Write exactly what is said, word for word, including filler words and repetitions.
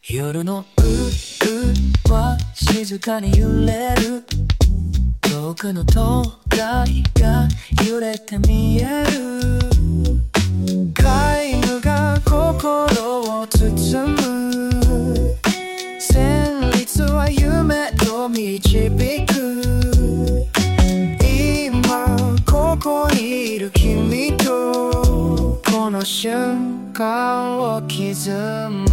夜の海は静かに揺れる。遠くの灯台が揺れて見える。皆無が心を包む。旋律は夢と導く。今ここにいる君とこの瞬間を刻む。